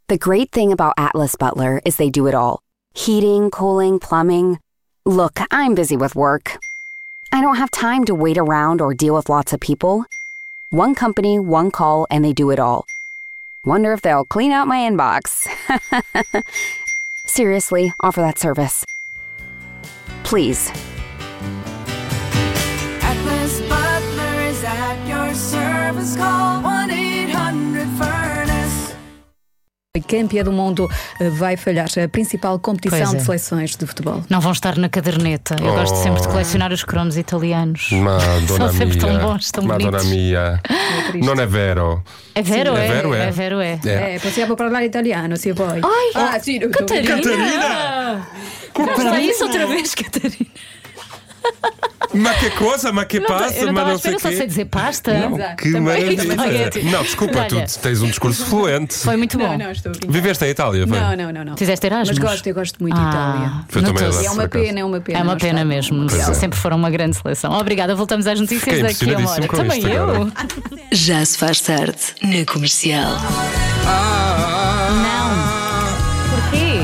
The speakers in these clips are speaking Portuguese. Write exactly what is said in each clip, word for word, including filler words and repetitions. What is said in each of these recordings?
The great thing about Atlas Butler is they do it all. Heating, cooling, plumbing. Look, I'm busy with work. I don't have time to wait around or deal with lots of people. One company, one call, and they do it all. Wonder if they'll clean out my inbox. Seriously, offer that service. Please. Atlas Butler is at your service. Call one eight hundred furnace. Campeã do Mundo vai falhar a principal competição é. de seleções de futebol. Não vão estar na caderneta. Eu Oh. gosto sempre de colecionar os cromos italianos. Madonna São sempre mia. tão bons, tão Madonna bonitos. mia. Non è vero. É vero, Sì, é, è vero, è. é vero, é. É. Eh, possiamo parlare italiano, se vuoi. Ai, ah, sì, tu- tu- Catarina! Catarina! Faz isso outra vez, Catarina. Ma que coisa, ma que Não, passa, eu não mas estava à não espera, sei eu só sei quê. dizer pasta. Não, Exato. que Também. maravilha. Espaguete. Não, desculpa, Olha. tu tens um discurso fluente. Foi muito bom. Não, não, estou a brincar. Viveste em Itália, foi? Não, não, não, não. Fizeste Erasmus? Mas gosto, eu gosto muito de Ah, Itália. Foi também notou-se. Erasmus, É uma por acaso. pena, é uma pena. É uma não pena estar no mesmo. Mundial. é. Sempre foram uma grande seleção. Obrigada, voltamos às notícias Fiquei daqui a uma hora. impressionadíssimo com Também isto eu. agora. Já se faz tarde na Comercial. Não. Porquê?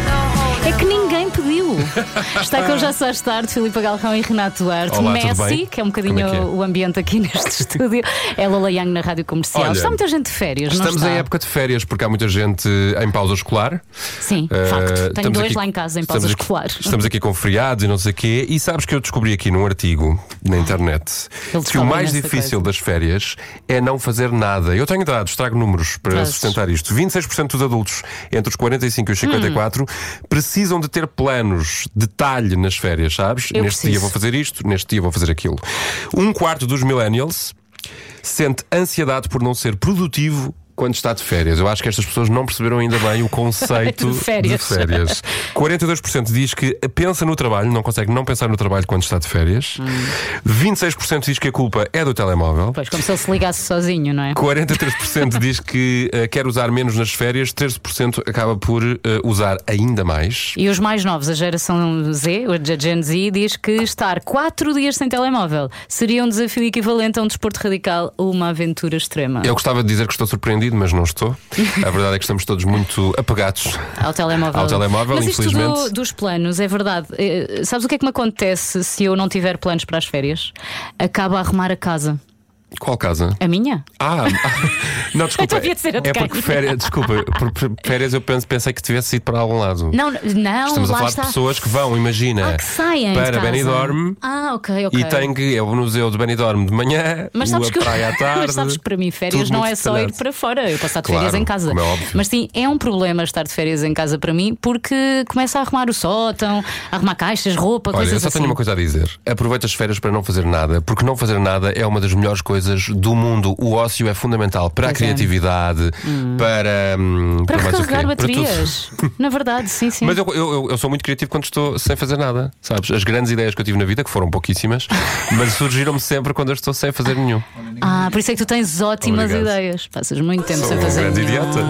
É que ninguém pediu. Está com o Já Se Faz Tarde, Filipe Galrão e Renato Duarte. Olá, tudo Messi, bem? que é um bocadinho Como é que é? o ambiente aqui neste estúdio. É Lola Young na Rádio Comercial. Olha, Está muita gente de férias, não Estamos está? em época de férias porque há muita gente em pausa escolar. Sim, Eh, facto. Tenho estamos dois aqui- lá em casa em estamos pausa aqui- escolar. Estamos aqui com feriados e não sei o quê. E sabes que eu descobri aqui num artigo na internet Ele que o descobre mais imensa difícil coisa. das férias é não fazer nada. Eu tenho dados, trago números para Trazes. sustentar isto. vinte e seis por cento dos adultos entre os quarenta e cinco e os cinquenta e quatro precisam de ter planos, detalhe nas férias, sabes? Eu neste preciso. dia vou fazer isto, neste dia vou fazer aquilo. Um quarto dos millennials sente ansiedade por não ser produtivo quando está de férias. Eu acho que estas pessoas não perceberam ainda bem o conceito De férias. de férias. quarenta e dois por cento diz que pensa no trabalho, não consegue não pensar no trabalho quando está de férias. vinte e seis por cento diz que a culpa é do telemóvel. Pois, como se ele se ligasse sozinho, não é? quarenta e três por cento diz que eh, quer usar menos nas férias, treze por cento acaba por eh, usar ainda mais. E os mais novos, a geração Z, a Gen Z, diz que estar quatro dias sem telemóvel seria um desafio equivalente a um desporto radical ou uma aventura extrema. Eu gostava de dizer que estou surpreendido, mas não estou. A verdade é que estamos todos muito apegados Ao telemóvel. ao telemóvel, Mas isto infelizmente. do- dos planos, é verdade. Eh, Sabes o que é que me acontece se eu não tiver planos para as férias? Acabo a arrumar a casa. Qual casa? A minha? Ah, não, desculpa. Então devia ser a de é quem? porque férias, desculpa, por por férias eu penso- pensei que tivesse ido para algum lado. Não, não, Estamos a lá falar está. de pessoas que vão, imagina, Ah, que saem de para casa. Benidorm Ah, ok, ok. e têm que ir ao museu de Benidorm de manhã, Mas sabes, a que, praia à tarde. mas sabes que para mim férias tudo não muito é só ir detalhado. para fora, eu passar de Claro, férias em casa. como é óbvio. Mas sim, é um problema estar de férias em casa para mim porque começa a arrumar o sótão, a arrumar caixas, roupa, Olha, coisas eu só assim. tenho uma coisa a dizer. Aproveita as férias para não fazer nada, porque não fazer nada é uma das melhores coisas do mundo. O ócio é fundamental para Pois a é. criatividade, para. hum, Para mais o quê? recarregar Para tudo. baterias. Na verdade, sim, sim. Mas eu, eu, eu- eu sou muito criativo quando estou sem fazer nada, sabes? As grandes ideias que eu tive na vida, que foram pouquíssimas, mas surgiram-me sempre quando eu estou sem fazer nenhum. Ah, por isso é que tu tens ótimas Obrigado. ideias. Passas muito tempo Sou sem um fazer grande nenhum. idiota.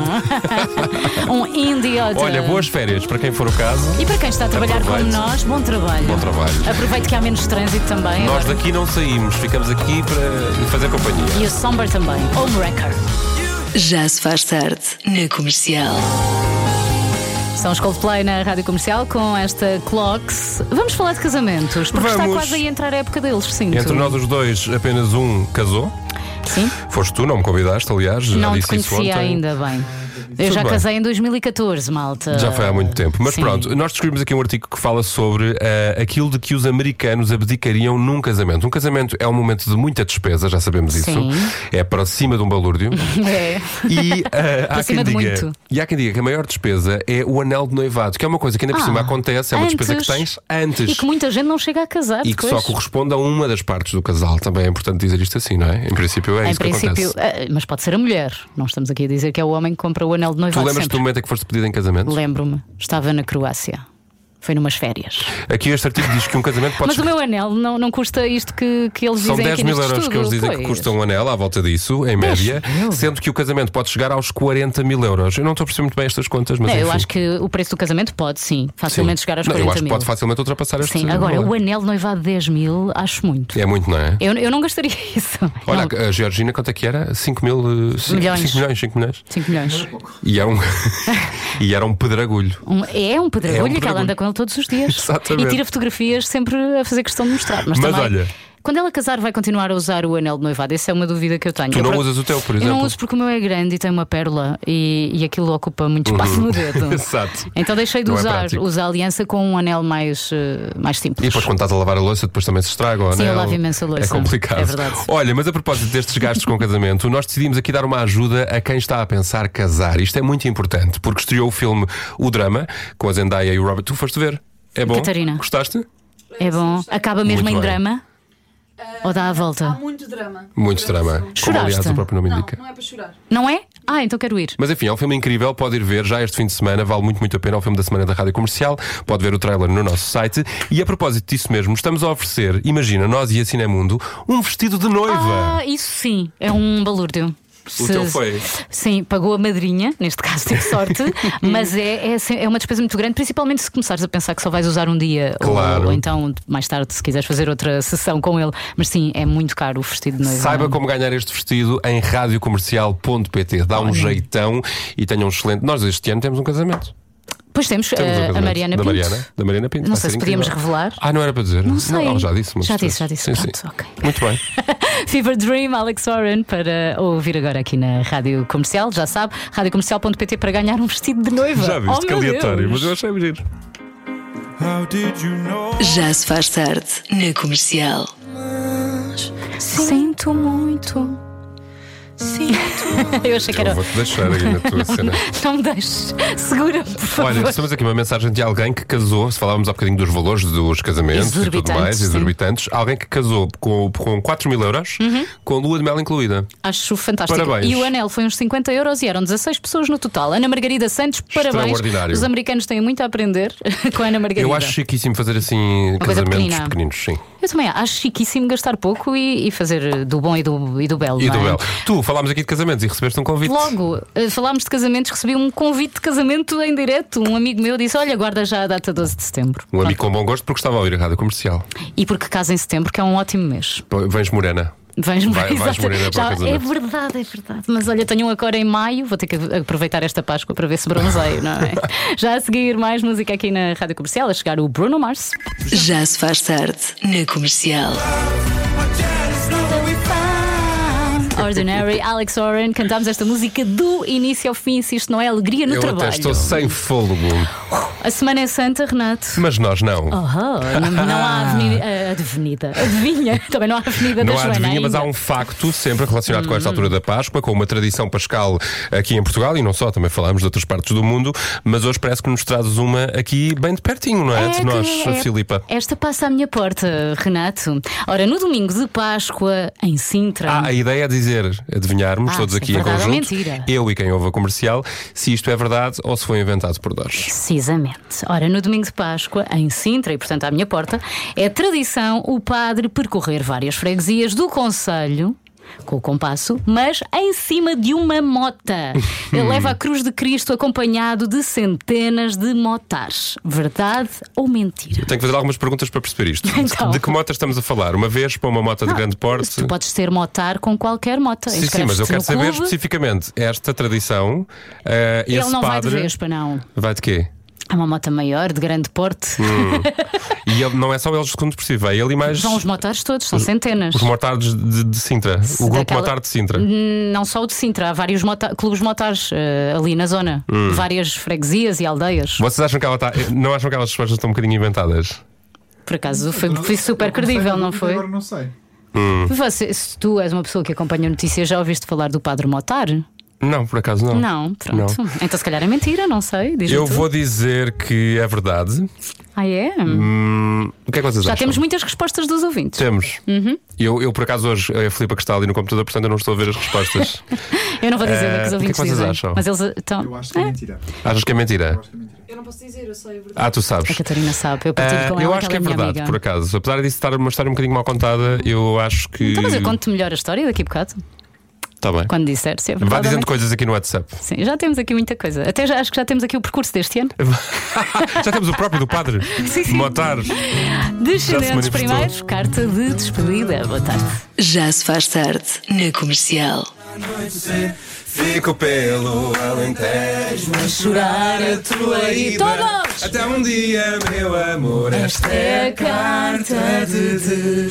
Um idiota. Olha, boas férias para quem for o caso. E para quem está a trabalhar como Aproveite. nós, bom trabalho. Bom trabalho. Aproveite que há menos trânsito também. Nós agora. daqui não saímos, ficamos aqui para lhe fazer companhia. E o Somber também. Homewrecker. Já se faz tarde na Comercial. São os Coldplay na Rádio Comercial com esta Clocks. Vamos falar de casamentos, porque está Vamos. quase a entrar a época deles, sinto. Entre nós os dois, apenas um casou. Sim, Foste tu, não me convidaste, aliás. Já não te disse isso conhecia ontem. ainda bem. Eu Tudo já bem. casei em dois mil e catorze, malta. Já foi há muito tempo. Mas Sim. pronto, nós descobrimos aqui um artigo que fala sobre eh, aquilo de que os americanos abdicariam num casamento. Um casamento é um momento de muita despesa, já sabemos isso. Sim. É para cima de um balúrdio. É. E, eh, há Para cima quem de diga, muito. e há quem diga que a maior despesa é o anel de noivado, que é uma coisa que ainda por Ah, cima acontece, é uma despesa que antes. tens antes. E que muita gente não chega a casar E que depois. só corresponde a uma das partes do casal. Também é importante dizer isto assim, não é? Em princípio é Em isso que princípio, acontece. eh, mas pode ser a mulher. Não estamos aqui a dizer que é o homem que compra o anel de Tu noivado lembras-te sempre. do momento em que foste pedida em casamento? Lembro-me, estava na Croácia. Foi numas férias. Aqui este artigo diz que um casamento pode Mas o meu anel não, não custa isto que, que eles São dizem dez aqui mil neste euros que estudo. eles dizem Pois. que custa um anel, à volta disso, em média, sendo que o casamento pode chegar aos quarenta mil euros. Eu não estou a perceber muito bem estas contas, mas É, enfim. eu acho que o preço do casamento pode, sim, facilmente Sim. chegar aos Não, quarenta eu acho mil. que pode facilmente ultrapassar este Sim, agora, valor. o anel de noivado de dez mil, acho muito. É muito, não é? Eu, eu não gastaria isso. Olha, Não, a Georgina, quanto é que era? cinco mil. cinco Milhões. milhões, cinco milhões. cinco milhões. E era um, e era um pedragulho. Um- é um pedregulho É um que ela pedregulho. anda com ele todos os dias. Exatamente. E tira fotografias sempre a fazer questão de mostrar. Mas, Mas também, olha- quando ela casar, vai continuar a usar o anel de noivado. Essa é uma dúvida que eu tenho. Tu Eu, não por- usas o teu, por Eu exemplo? não uso porque o meu é grande e tem uma pérola e, e aquilo ocupa muito espaço no dedo. Exato. Então deixei de Não é usar. prático. Usa a aliança com um anel mais, eh, mais simples. E depois, quando estás a lavar a louça, depois também se estraga o Sim, anel. eu lavo imensa louça. É complicado. É verdade. Olha, mas a propósito destes gastos com casamento, nós decidimos aqui dar uma ajuda a quem está a pensar casar. Isto é muito importante, porque estreou o filme O Drama, com a Zendaya e o Robert. Tu foste ver? É bom? Catarina. Gostaste? É bom. Acaba mesmo Muito em bem. drama? Ou dá a Há volta? muito drama. Muito drama. Como Choraste? aliás o próprio nome Não, indica. não é para chorar. Não é? Ah, então quero ir. Mas enfim, é um filme incrível, pode ir ver já este fim de semana, vale muito, muito a pena. É o filme da semana da Rádio Comercial, pode ver o trailer no nosso site. E a propósito disso mesmo, estamos a oferecer, imagina, nós e a Cinemundo, um vestido de noiva. Ah, isso sim, é um balúrdio. O teu foi? Sim, pagou a madrinha, neste caso tive sorte, mas é, é, é uma despesa muito grande, principalmente se começares a pensar que só vais usar um dia Claro. ou, ou então mais tarde, se quiseres fazer outra sessão com ele. Mas sim, é muito caro o vestido de noiva. Saiba como ganhar este vestido em radiocomercial ponto pt. Dá um jeitão e tenha um excelente. Nós este ano temos um casamento. Pois temos, Temos um eh, casamento a Mariana da Pinto. Mariana, da Mariana Pinto. Não Vai sei ser se podíamos incrível. revelar. Ah, não era para dizer? Não sei. ela já disse. mas Já depois- disse, já disse. Sim, Pronto, sim. ok. Muito bem. Fever Dream, Alex Warren, para ouvir agora aqui na Rádio Comercial, já sabe, radiocomercial ponto pt para ganhar um vestido de noiva. Já viste Oh, que meu aleatório, Deus. mas eu achei giro. Já se faz tarde na Comercial. Sinto muito. Eu achei que Eu era. vou-te deixar aí na tua cena. Não me deixes. Segura, por favor. Olha, estamos aqui uma mensagem de alguém que casou. Se falávamos há bocadinho dos valores dos casamentos e tudo Exorbitantes, mais, sim. exorbitantes. Alguém que casou com, com quatro mil euros, com lua de mel incluída. Acho fantástico. Parabéns. E o anel foi uns cinquenta euros e eram dezasseis pessoas no total. Ana Margarida Santos, parabéns. Extraordinário. Os americanos têm muito a aprender com a Ana Margarida. Eu acho chiquíssimo fazer assim coisa casamentos pequenina. pequeninos, sim. Eu também acho chiquíssimo gastar pouco e, e fazer do bom e do, e do belo. E não do é? Bel. Tu, falámos aqui de casamentos e recebeste um convite. Logo, eh, falámos de casamentos, recebi um convite de casamento em direto. Um amigo meu disse: olha, guarda já a data doze de setembro. Um amigo com bom gosto porque estava a ouvir a rádio comercial. E porque casa em setembro, que é um ótimo mês. Pô, Vens morena. Vens Vai- vais Exato. morena para o Já- casamento. É verdade, é verdade. Mas olha, tenho um agora em maio, vou ter que aproveitar esta Páscoa para ver se bronzeio, não é? Já a seguir, mais música aqui na Rádio Comercial, a chegar o Bruno Mars. Já se faz tarde na Comercial. Ordinary, Alex Warren, cantámos esta música do início ao fim, se isto não é alegria no Eu trabalho. até estou sem fôlego. A semana é santa, Renato. Mas nós não. Oh, não, não há avenida, eh, avenida. Adivinha? Também não há avenida Não da há Joana adivinha, mas há ainda. um facto sempre relacionado com esta altura da Páscoa, com uma tradição pascal aqui em Portugal e não só, também falámos de outras partes do mundo, mas hoje parece que nos trazes uma aqui bem de pertinho, não é? de que nós, é- Filipa. Esta passa à minha porta, Renato. Ora, no domingo de Páscoa, em Sintra. Ah, a ideia é dizer, adivinharmos, Ah, todos se é aqui em verdade ou conjunto, mentira. eu e quem ouve a comercial, se isto é verdade ou se foi inventado por nós. Precisamente. Ora, no domingo de Páscoa, em Sintra, e portanto à minha porta, é tradição o padre percorrer várias freguesias do concelho com o compasso, mas em cima de uma mota. Ele leva a cruz de Cristo acompanhado de centenas de motares. Verdade ou mentira? Tenho que fazer algumas perguntas para perceber isto. Então. De que motas estamos a falar? Uma vez para uma moto de grande porte? Tu podes ser motar com qualquer mota. Sim, sim, mas eu Inscreves-te quero no saber clube. especificamente esta tradição. eh, Ele esse não vai padre de Vespa, não. vai de quê? É uma moto maior, de grande porte. Hum. E ele, não é só eles segundo por si, vai ele e mais Vão os motares todos, são centenas. os mortardos de, de Sintra. O grupo daquela- Motar de Sintra. Não só o de Sintra, há vários mota- clubes motares eh, ali na zona. Hum. Várias freguesias e aldeias. Vocês acham que ela está. Não acham que aquelas respostas estão um bocadinho inventadas? Por acaso foi, foi super credível, não foi? Agora não sei. Você, se tu és uma pessoa que acompanha notícias, já ouviste falar do Padre Motar? Não, por acaso não. Não, pronto. Então se calhar é mentira, não sei. Diz-me Eu tu. vou dizer que é verdade. Ah, é? Hum, o que é que vocês Já acham? temos muitas respostas dos ouvintes. Temos. Uhum. Eu, eu, por acaso, hoje a Filipa que está ali no computador, portanto eu não estou a ver as respostas. Eu não vou dizer o que Eh, os o que é que ouvintes vocês dizem. acham? Mas eles estão. Eu acho que é mentira. Achas que é mentira? Eu não posso dizer, eu sei a verdade. Ah, tu sabes. A Catarina sabe, eu partilho Eh, com ela. eu acho que é ela minha verdade, amiga. por acaso. Apesar disso estar uma história um bocadinho mal contada, eu acho que. Então, mas eu conto melhor a história daqui a bocado, Está bem. quando disser se é Vá verdade ou dizendo não. coisas aqui no WhatsApp. Sim, já temos aqui muita coisa. Até já, acho que já temos aqui o percurso deste ano. Já temos o próprio do padre. Sim, sim. Motar. Descendentes manifestou. primeiros, carta de despedida. Boa tarde. Já se faz tarde na Comercial. Fico pelo Alentejo a chorar a tua ida. Todos! Até um dia, meu amor, esta é a carta de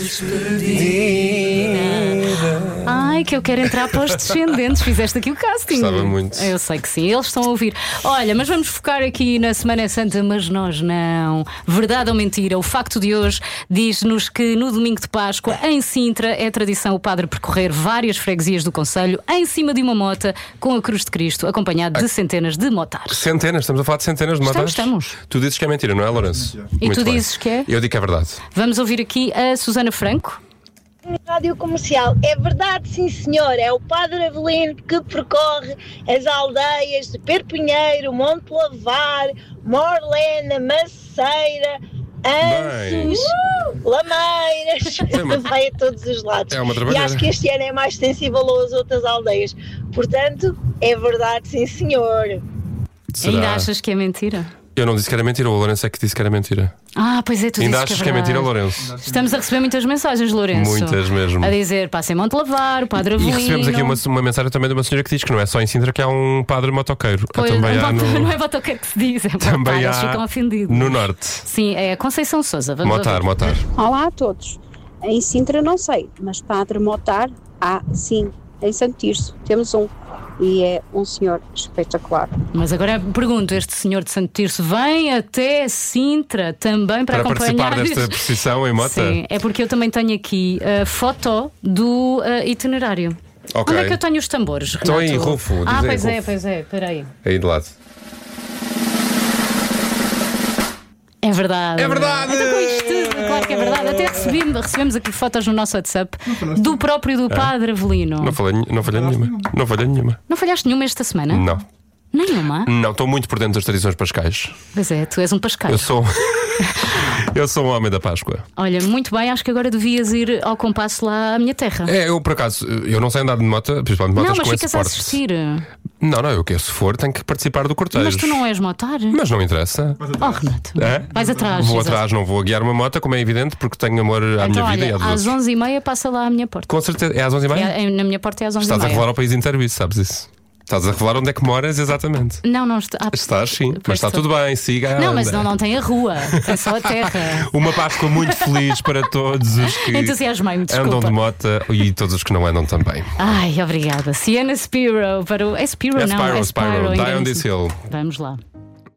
despedida. Ai, que eu quero entrar para os descendentes. Fizeste aqui o casting. Gostava muito. Eu sei que sim, eles estão a ouvir. Olha, mas vamos focar aqui na Semana Santa, mas nós não. Verdade ou mentira? O facto de hoje diz-nos que no domingo de Páscoa, em Sintra, é tradição o padre percorrer várias freguesias do concelho em cima de uma mota com a cruz de Cristo, acompanhado de centenas de motares. Centenas, estamos a falar de centenas de motares. Estamos, estamos. Tu dizes que é mentira, não é, Lourenço? E Muito tu bem. dizes que é? Eu digo que é verdade. Vamos ouvir aqui a Susana Franco. Rádio Comercial, é verdade, sim senhor, é o Padre Avelino que percorre as aldeias de Perpinheiro, Monte Lavar, Morlena, Maceira, Anços, Lameiras, uma- vai a todos os lados. É uma E trabalheira. acho que este ano é mais sensível às outras aldeias, portanto, é verdade, sim senhor. Será? Ainda achas que é mentira? Eu não disse que era mentira, o Lourenço é que disse que era mentira. Ah, pois é, tu Ainda dizes achas que que é é mentira, verdade. Lourenço? Estamos a receber muitas mensagens, Lourenço. Muitas mesmo. A dizer, passem Monte Lavar, o Padre E Avelino. recebemos aqui uma, uma mensagem também de uma senhora que diz que não é só em Sintra que há um padre motoqueiro. Há Pois, também um há moto- no, Não é motoqueiro que se diz, é também motar, eles há ficam ofendidos. no norte. Sim, é Conceição Sousa. Vamos Motar, ouvir. motar. Olá a todos. Em Sintra não sei, mas Padre Motar há sim. Em Santo Tirso temos um e é um senhor espetacular. Mas agora pergunto, este senhor de Santo Tirso vem até Sintra também para, Para acompanhar participar desta procissão em mota? Sim, é porque eu também tenho aqui a foto do uh, itinerário. Ok. Onde é que eu tenho os tambores, Estão aí, Renato? Rufo, diz Ah, aí, pois é, Rufo. pois é, peraí. Aí de lado. É verdade. É verdade! Então, com isto tudo, claro que é verdade. Até recebemos, recebemos aqui fotos no nosso WhatsApp do próprio do Padre Avelino. Não falei, não falhei nenhuma. Não falhei nenhuma. Não falhaste nenhuma esta semana? Não. Nenhuma? Não, estou muito por dentro das tradições pascais. Pois é, tu és um pascal. Eu sou. Eu sou um homem da Páscoa. Olha, muito bem, acho que agora devias ir ao compasso lá à minha terra. É, eu por acaso, eu não sei andar de moto, principalmente não, motas mas com esse ficas a porte. assistir. Não, não, eu que se for tenho que participar do cortejo. Mas tu não és motar? Mas não interessa. Oh, Renato. É? Vais atrás. Vou exato. atrás, não vou a guiar uma moto, como é evidente, porque tenho amor à Então, minha vida e olha, à dos às outros. onze e meia passa lá à minha porta. Com certeza. É às onze e meia? É, na minha porta é às onze e Estás a meia. revelar ao país inteiro isso, sabes isso? Estás a revelar onde é que moras exatamente. Não, não está. Ah, Estás sim, pois mas está estou. tudo bem, siga a Não, mas onda. não, não tem a rua, tem só a terra. Uma Páscoa muito feliz para todos os que Entusiasmei-me, desculpa. andam de moto e todos os que não andam também. Ai, obrigada. Sienna Spiro para o. É Spiro, É não? Spyro, é Spyro, Die on engano-se. this hill. Vamos lá.